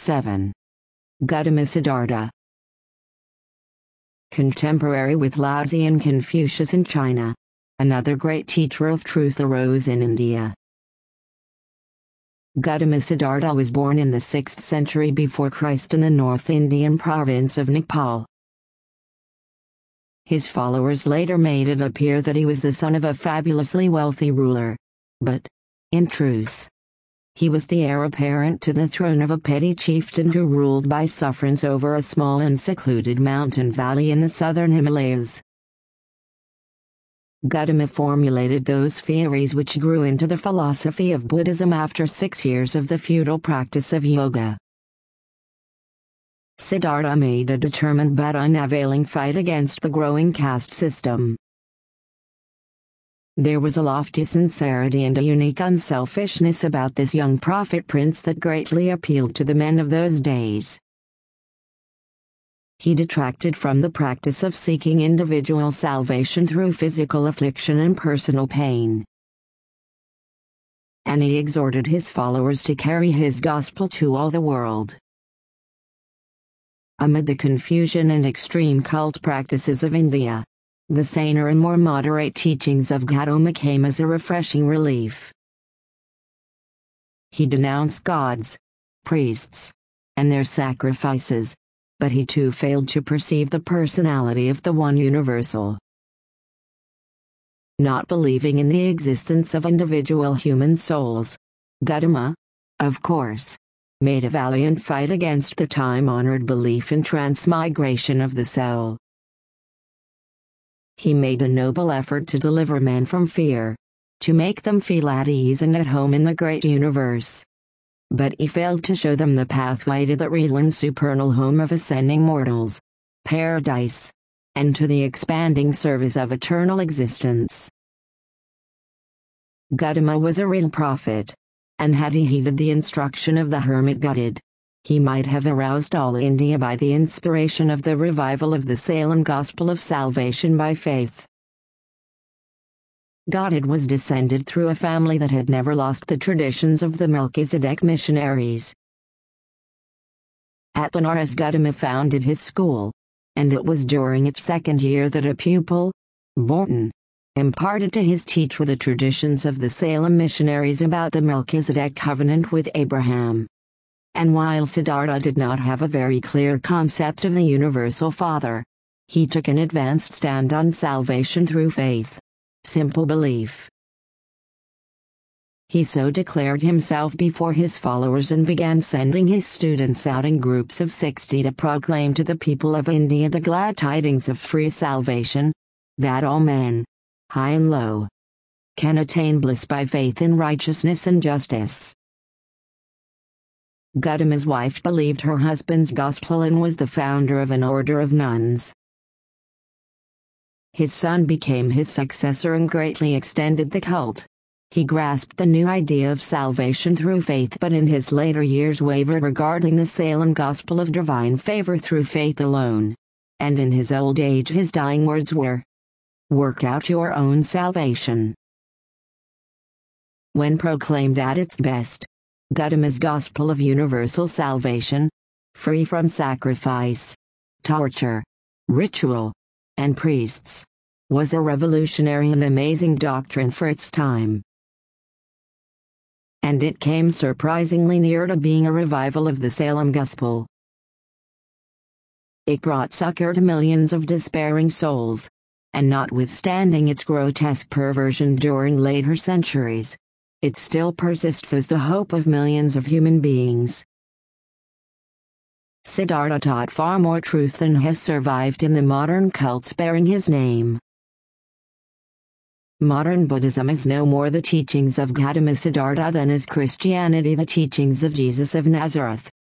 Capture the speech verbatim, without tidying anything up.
seven. Gautama Siddhartha. Contemporary with Laozi and Confucius in China, another great teacher of truth arose in India. Gautama Siddhartha was born in the sixth century before Christ in the North Indian province of Nepal. His followers later made it appear that he was the son of a fabulously wealthy ruler. But, in truth, he was the heir apparent to the throne of a petty chieftain who ruled by sufferance over a small and secluded mountain valley in the southern Himalayas. Gautama formulated those theories which grew into the philosophy of Buddhism after six years of the futile practice of yoga. Siddhartha made a determined but unavailing fight against the growing caste system. There was a lofty sincerity and a unique unselfishness about this young prophet prince that greatly appealed to the men of those days. He detracted from the practice of seeking individual salvation through physical affliction and personal pain. And he exhorted his followers to carry his gospel to all the world. Amid the confusion and extreme cult practices of India, the saner and more moderate teachings of Gautama came as a refreshing relief. He denounced gods, priests, and their sacrifices, but he too failed to perceive the personality of the One Universal. Not believing in the existence of individual human souls, Gautama, of course, made a valiant fight against the time-honored belief in transmigration of the soul. He made a noble effort to deliver men from fear, to make them feel at ease and at home in the great universe. But he failed to show them the pathway to the real and supernal home of ascending mortals, paradise, and to the expanding service of eternal existence. Gautama was a real prophet, and had he heeded the instruction of the hermit Gudded, he might have aroused all India by the inspiration of the revival of the Salem gospel of salvation by faith. Gudded was descended through a family that had never lost the traditions of the Melchizedek missionaries. At Benares, Gautama founded his school, and it was during its second year that a pupil, Borton, imparted to his teacher the traditions of the Salem missionaries about the Melchizedek covenant with Abraham. And while Siddhartha did not have a very clear concept of the Universal Father, he took an advanced stand on salvation through faith. Simple belief. He so declared himself before his followers and began sending his students out in groups of sixty to proclaim to the people of India the glad tidings of free salvation, that all men, high and low, can attain bliss by faith in righteousness and justice. Gautama's wife believed her husband's gospel and was the founder of an order of nuns. His son became his successor and greatly extended the cult. He grasped the new idea of salvation through faith, but in his later years wavered regarding the Salem gospel of divine favor through faith alone. And in his old age his dying words were, "Work out your own salvation." When proclaimed at its best, Gautama's gospel of universal salvation, free from sacrifice, torture, ritual, and priests, was a revolutionary and amazing doctrine for its time. And it came surprisingly near to being a revival of the Salem gospel. It brought succor to millions of despairing souls, and notwithstanding its grotesque perversion during later centuries, it still persists as the hope of millions of human beings. Siddhartha taught far more truth than has survived in the modern cults bearing his name. Modern Buddhism is no more the teachings of Gautama Siddhartha than is Christianity the teachings of Jesus of Nazareth.